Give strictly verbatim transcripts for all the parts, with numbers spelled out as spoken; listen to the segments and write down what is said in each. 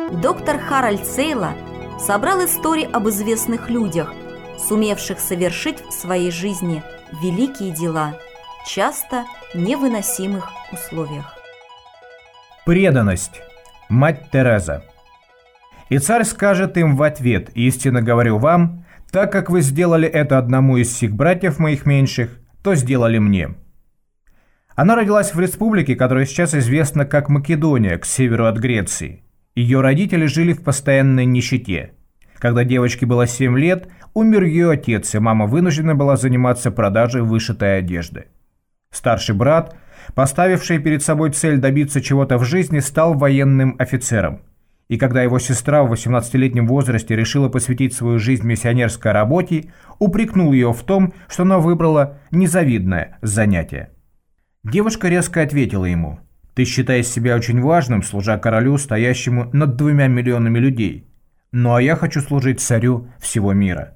Доктор Харальд Сейла собрал истории об известных людях, сумевших совершить в своей жизни великие дела, часто в невыносимых условиях. Преданность. Мать Тереза. «И царь скажет им в ответ: истинно говорю вам, так как вы сделали это одному из сих братьев моих меньших, то сделали мне». Она родилась в республике, которая сейчас известна как Македония, к северу от Греции. Ее родители жили в постоянной нищете. Когда девочке было семь лет, умер ее отец, и мама вынуждена была заниматься продажей вышитой одежды. Старший брат, поставивший перед собой цель добиться чего-то в жизни, стал военным офицером. И когда его сестра в восемнадцатилетнем возрасте решила посвятить свою жизнь миссионерской работе, упрекнул ее в том, что она выбрала незавидное занятие. Девушка резко ответила ему: «Ты считаешь себя очень важным, служа королю, стоящему над двумя миллионами людей. Ну а я хочу служить царю всего мира».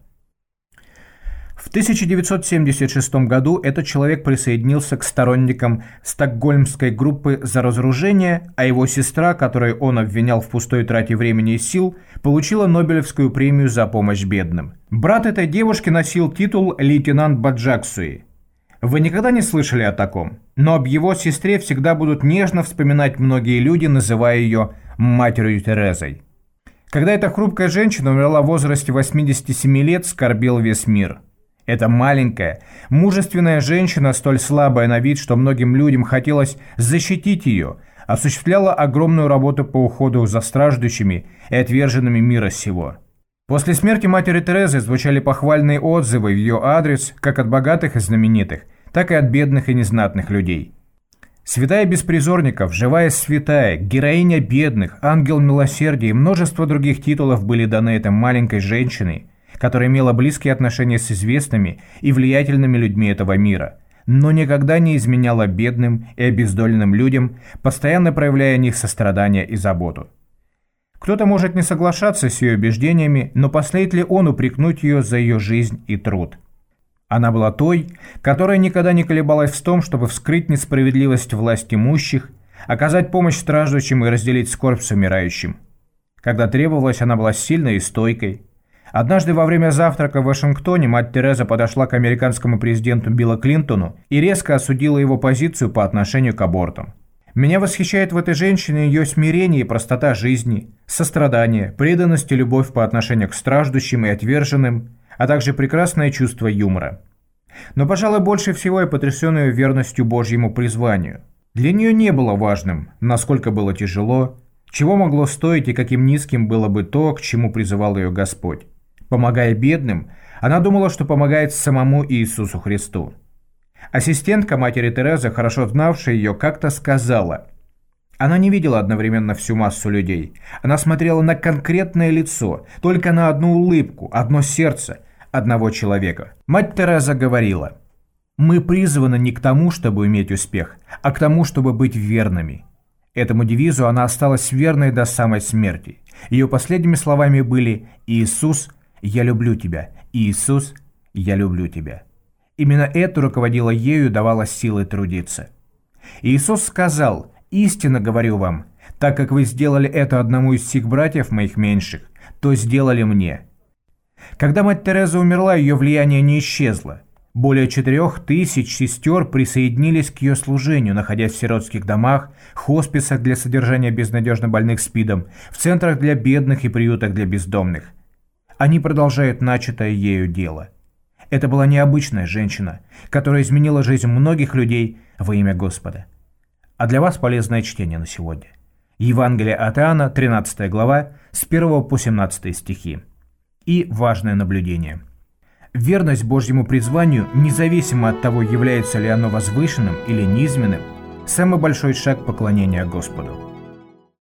В тысяча девятьсот семьдесят шестом году этот человек присоединился к сторонникам стокгольмской группы за разоружение, а его сестра, которую он обвинял в пустой трате времени и сил, получила Нобелевскую премию за помощь бедным. Брат этой девушки носил титул лейтенант Баджаксуи. Вы никогда не слышали о таком? Но об его сестре всегда будут нежно вспоминать многие люди, называя ее матерью Терезой. Когда эта хрупкая женщина умерла в возрасте восьмидесяти семи лет, скорбел весь мир. Эта маленькая, мужественная женщина, столь слабая на вид, что многим людям хотелось защитить ее, осуществляла огромную работу по уходу за страждущими и отверженными мира сего. После смерти матери Терезы звучали похвальные отзывы в ее адрес как от богатых и знаменитых, так и от бедных и незнатных людей. Святая беспризорников, живая святая, героиня бедных, ангел милосердия и множество других титулов были даны этой маленькой женщине, которая имела близкие отношения с известными и влиятельными людьми этого мира, но никогда не изменяла бедным и обездоленным людям, постоянно проявляя о них сострадание и заботу. Кто-то может не соглашаться с ее убеждениями, но посмеет ли он упрекнуть ее за ее жизнь и труд? Она была той, которая никогда не колебалась в том, чтобы вскрыть несправедливость власть имущих, оказать помощь страждущим и разделить скорбь с умирающим. Когда требовалось, она была сильной и стойкой. Однажды во время завтрака в Вашингтоне мать Тереза подошла к американскому президенту Биллу Клинтону и резко осудила его позицию по отношению к абортам. «Меня восхищает в этой женщине ее смирение и простота жизни, сострадание, преданность и любовь по отношению к страждущим и отверженным, а также прекрасное чувство юмора. Но, пожалуй, больше всего я потрясен ее верностью Божьему призванию. Для нее не было важным, насколько было тяжело, чего могло стоить и каким низким было бы то, к чему призывал ее Господь. Помогая бедным, она думала, что помогает самому Иисусу Христу. Ассистентка матери Терезы, хорошо знавшая ее, как-то сказала: она не видела одновременно всю массу людей. Она смотрела на конкретное лицо, только на одну улыбку, одно сердце, одного человека. Мать Тереза говорила: «Мы призваны не к тому, чтобы иметь успех, а к тому, чтобы быть верными». Этому девизу она осталась верной до самой смерти. Ее последними словами были: «Иисус, я люблю тебя. Иисус, я люблю тебя». Именно это руководило ею и давало силы трудиться. Иисус сказал: «Истинно говорю вам, так как вы сделали это одному из сих братьев моих меньших, то сделали мне». Когда мать Тереза умерла, ее влияние не исчезло. Более четырех тысяч сестер присоединились к ее служению, находясь в сиротских домах, хосписах для содержания безнадежно больных СПИДом, в центрах для бедных и приютах для бездомных. Они продолжают начатое ею дело. Это была необычная женщина, которая изменила жизнь многих людей во имя Господа. А для вас полезное чтение на сегодня. Евангелие от Иоанна, тринадцатая глава, с первого по семнадцатый стихи. И важное наблюдение. Верность Божьему призванию, независимо от того, является ли оно возвышенным или низменным, самый большой шаг поклонения Господу.